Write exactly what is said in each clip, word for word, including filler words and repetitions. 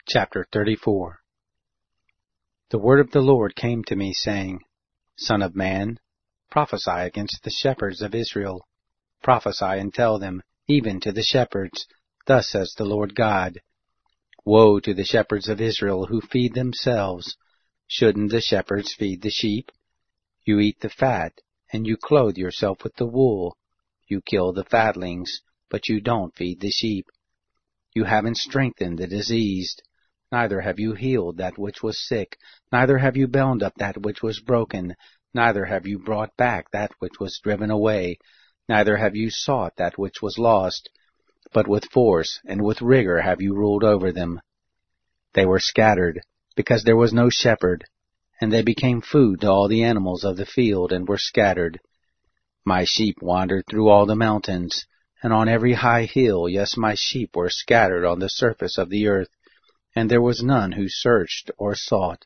Chapter thirty-four. The word of the Lord came to me, saying, Son of man, prophesy against the shepherds of Israel. Prophesy and tell them, even to the shepherds, Thus says the Lord God, Woe to the shepherds of Israel who feed themselves. Shouldn't the shepherds feed the sheep? You eat the fat, and you clothe yourself with the wool. You kill the fatlings, but you don't feed the sheep. You haven't strengthened the diseased, neither have you healed that which was sick, neither have you bound up that which was broken, neither have you brought back that which was driven away, neither have you sought that which was lost, but with force and with rigor have you ruled over them. They were scattered, because there was no shepherd, and they became food to all the animals of the field, and were scattered. My sheep wandered through all the mountains, and on every high hill, yes, my sheep were scattered on the surface of the earth, and there was none who searched or sought.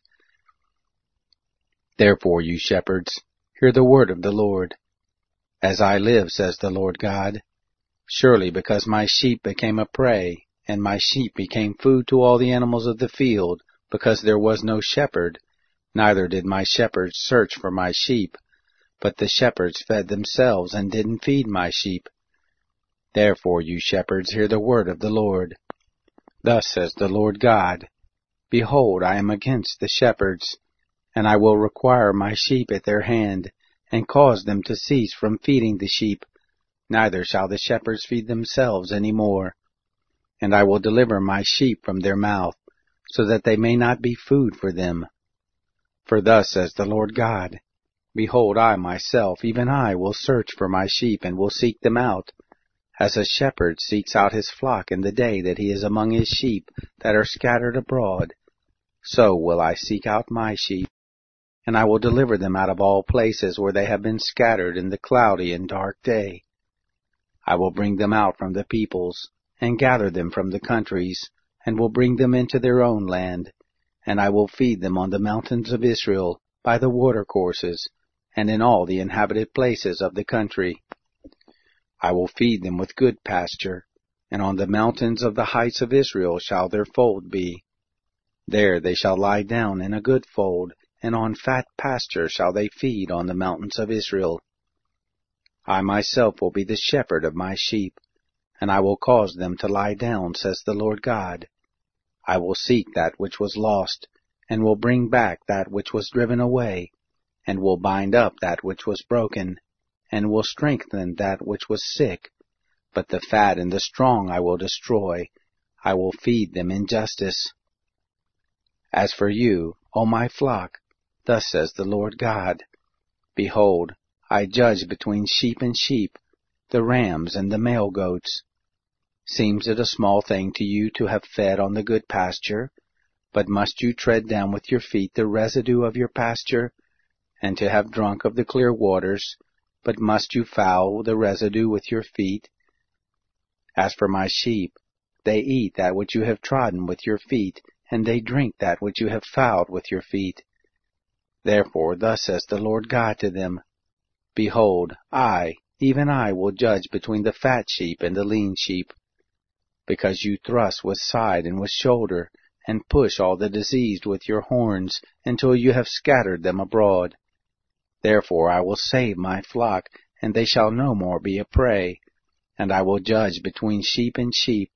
Therefore, you shepherds, hear the word of the Lord. As I live, says the Lord God, surely because my sheep became a prey, and my sheep became food to all the animals of the field, because there was no shepherd, neither did my shepherds search for my sheep, but the shepherds fed themselves and didn't feed my sheep. Therefore, you shepherds, hear the word of the Lord. Thus says the Lord God, Behold, I am against the shepherds, and I will require my sheep at their hand, and cause them to cease from feeding the sheep, neither shall the shepherds feed themselves any more. And I will deliver my sheep from their mouth, so that they may not be food for them. For thus says the Lord God, Behold, I myself, even I, will search for my sheep, and will seek them out, as a shepherd seeks out his flock in the day that he is among his sheep that are scattered abroad. So will I seek out my sheep, and I will deliver them out of all places where they have been scattered in the cloudy and dark day. I will bring them out from the peoples, and gather them from the countries, and will bring them into their own land, and I will feed them on the mountains of Israel, by the watercourses, and in all the inhabited places of the country. I will feed them with good pasture, and on the mountains of the heights of Israel shall their fold be. There they shall lie down in a good fold, and on fat pasture shall they feed on the mountains of Israel. I myself will be the shepherd of my sheep, and I will cause them to lie down, says the Lord God. I will seek that which was lost, and will bring back that which was driven away, and will bind up that which was broken, and will strengthen that which was sick. But the fat and the strong I will destroy. I will feed them in justice. As for you, O my flock, thus says the Lord God, Behold, I judge between sheep and sheep, the rams and the male goats. Seems it a small thing to you to have fed on the good pasture? But must you tread down with your feet the residue of your pasture, and to have drunk of the clear waters? But must you foul the residue with your feet? As for my sheep, they eat that which you have trodden with your feet, and they drink that which you have fouled with your feet. Therefore thus says the Lord God to them, Behold, I, even I, will judge between the fat sheep and the lean sheep. Because you thrust with side and with shoulder, and push all the diseased with your horns, until you have scattered them abroad. Therefore I will save my flock, and they shall no more be a prey, and I will judge between sheep and sheep.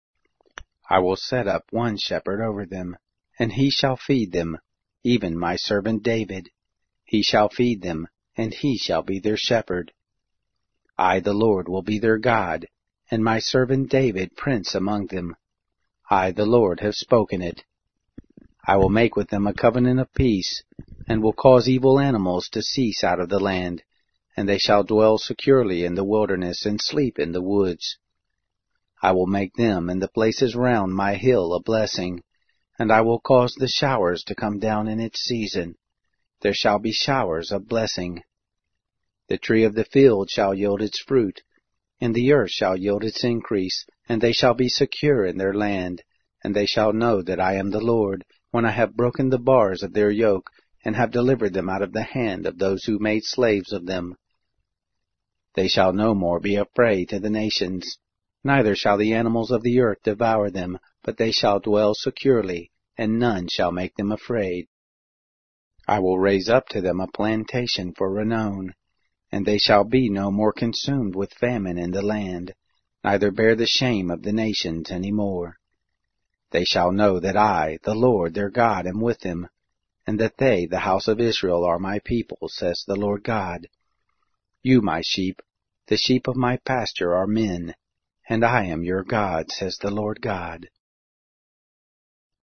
I will set up one shepherd over them, and he shall feed them, even my servant David. He shall feed them, and he shall be their shepherd. I, the Lord, will be their God, and my servant David prince among them. I, the Lord, have spoken it. I will make with them a covenant of peace, and will cause evil animals to cease out of the land, and they shall dwell securely in the wilderness and sleep in the woods. I will make them and the places round my hill a blessing, and I will cause the showers to come down in its season. There shall be showers of blessing. The tree of the field shall yield its fruit, and the earth shall yield its increase, and they shall be secure in their land, and they shall know that I am the Lord, when I have broken the bars of their yoke, and have delivered them out of the hand of those who made slaves of them. They shall no more be a prey to the nations, neither shall the animals of the earth devour them, but they shall dwell securely, and none shall make them afraid. I will raise up to them a plantation for renown, and they shall be no more consumed with famine in the land, neither bear the shame of the nations any more. They shall know that I, the Lord their God, am with them, and that they, the house of Israel, are my people, says the Lord God. You, my sheep, the sheep of my pasture, are men, and I am your God, says the Lord God.